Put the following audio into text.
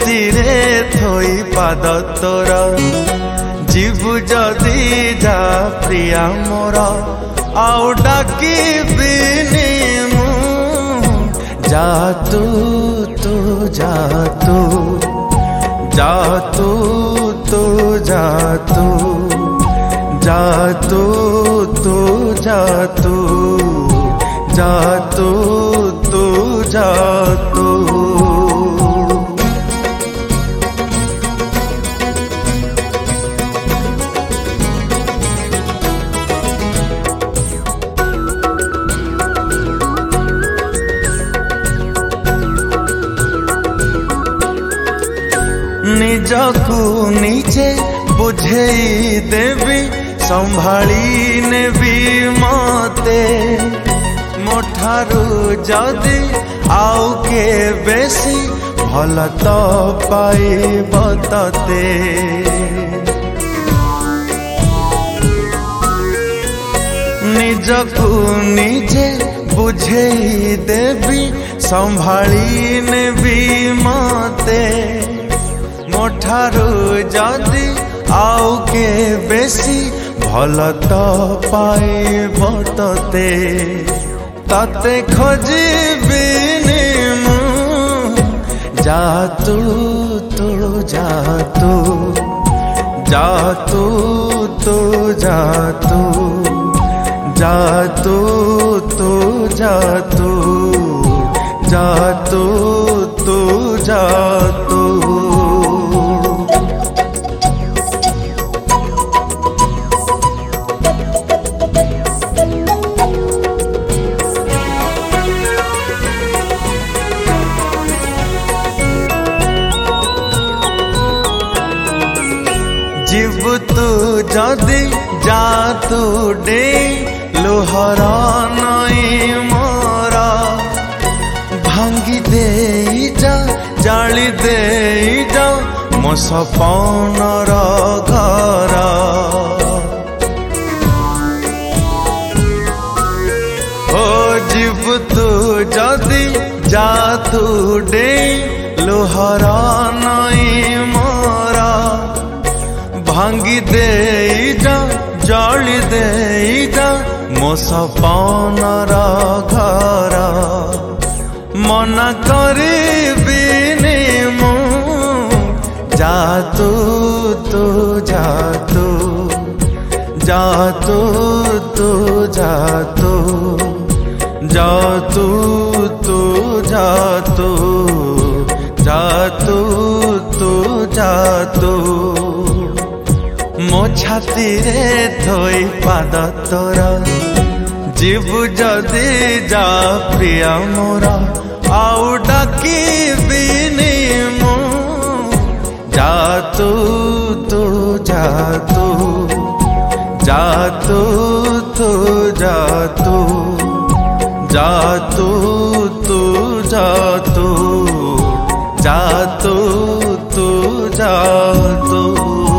छातीरे थोई पाद तोर जीवु जदि जा प्रिया मोर आउ डाकिबिनी मु जा तू जा तू जा तू जा तू जा तू जा तू जा तू जा तू। निजकू निजे बुझेई देवी संभाली नेबी मते मोठारू जदि आउ के बेसी भल तो पाइब तते। निजकू निजे बुझेई देवी संभाली नेबी मते मोठारू जदि आउ के बेसी भल तो पाइब तते। तते खोजिबिनी मु जा तू जा तू जा तू जा तू जा तू जा तू जा तू जा तू। जीव तू जदि जा तू डे लोहरा नई मोरा भांगी दे जा जाली दे जा मो सपनर घर। ओ जीव तू जदि जा तू डे लोहरा नई मोरा भांगी दे जा जाली दे जा मो सपनर घर। मना करिबिनी मु जा तू जा तू जा तू जा तू जा तू जा तू जा तू जा तू। मो छातीरे थोई पाद तोर जीवु जदि जा प्रिया मोर आउ डाकिबिनी मु जा तू जा तू जा तू जा तू जा तू जा तू जा तू जा तू।